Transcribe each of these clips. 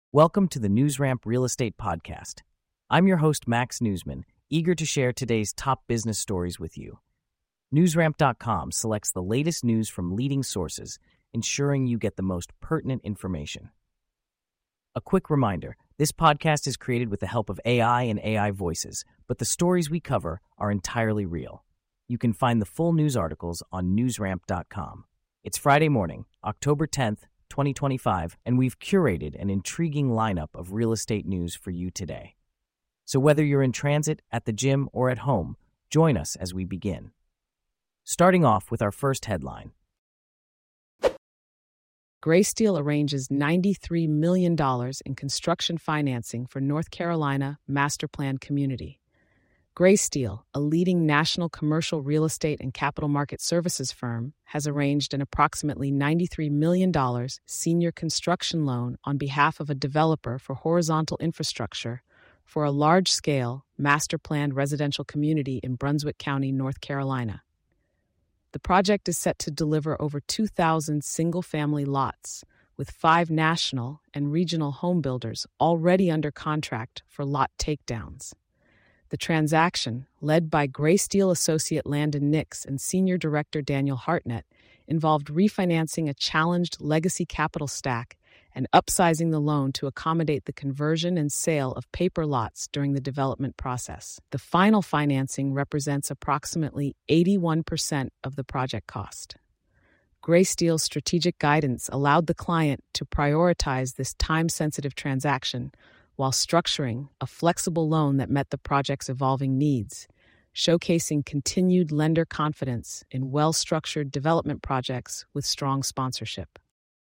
Welcome to the NewsRamp Real Estate Podcast. I'm your host, Max Newsman, eager to share today's top business stories with you. NewsRamp.com selects the latest news from leading sources, ensuring you get the most pertinent information. A quick reminder, this podcast is created with the help of AI and AI voices, but the stories we cover are entirely real. You can find the full news articles on NewsRamp.com. It's Friday morning, October 10th, 2025, and we've curated an intriguing lineup of real estate news for you today. So whether you're in transit, at the gym, or at home, join us as we begin. Starting off with our first headline. Greysteel arranges $93 million in construction financing for North Carolina master plan community. Greysteel, a leading national commercial real estate and capital market services firm, has arranged an approximately $93 million senior construction loan on behalf of a developer for horizontal infrastructure for a large-scale, master-planned residential community in Brunswick County, North Carolina. The project is set to deliver over 2,000 single-family lots, with 5 national and regional home builders already under contract for lot takedowns. The transaction, led by Greysteel associate Landon Nix and senior director Daniel Hartnett, involved refinancing a challenged legacy capital stack and upsizing the loan to accommodate the conversion and sale of paper lots during the development process. The final financing represents approximately 81% of the project cost. Greysteel's strategic guidance allowed the client to prioritize this time-sensitive transaction while structuring a flexible loan that met the project's evolving needs, showcasing continued lender confidence in well-structured development projects with strong sponsorship.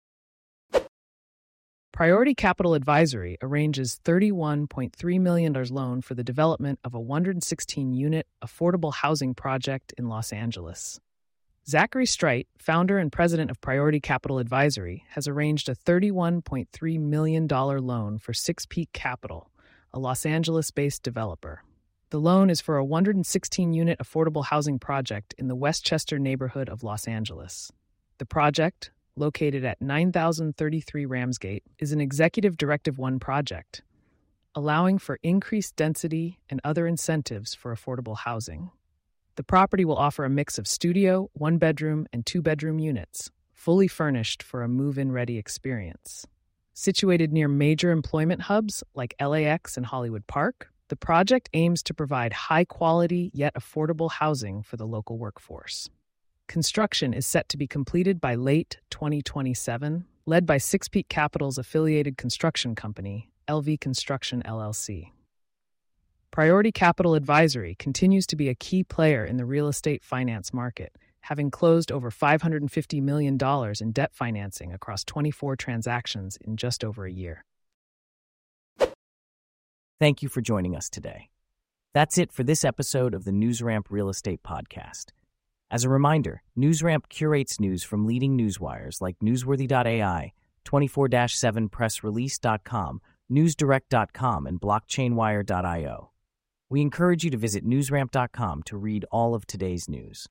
Priority Capital Advisory arranges $31.3 million loan for the development of a 116-unit affordable housing project in Los Angeles. Zachary Streit, founder and president of Priority Capital Advisory, has arranged a $31.3 million loan for Six Peak Capital, a Los Angeles-based developer. The loan is for a 116-unit affordable housing project in the Westchester neighborhood of Los Angeles. The project, located at 9033 Ramsgate, is an Executive Directive 1 project, allowing for increased density and other incentives for affordable housing. The property will offer a mix of studio, 1-bedroom, and 2-bedroom units, fully furnished for a move-in ready experience. Situated near major employment hubs like LAX and Hollywood Park, the project aims to provide high-quality yet affordable housing for the local workforce. Construction is set to be completed by late 2027, led by Six Peak Capital's affiliated construction company, LV Construction LLC. Priority Capital Advisory continues to be a key player in the real estate finance market, having closed over $550 million in debt financing across 24 transactions in just over a year. Thank you for joining us today. That's it for this episode of the NewsRamp Real Estate Podcast. As a reminder, NewsRamp curates news from leading newswires like Newsworthy.ai, 24/7pressrelease.com, NewsDirect.com, and BlockchainWire.io. We encourage you to visit newsramp.com to read all of today's news.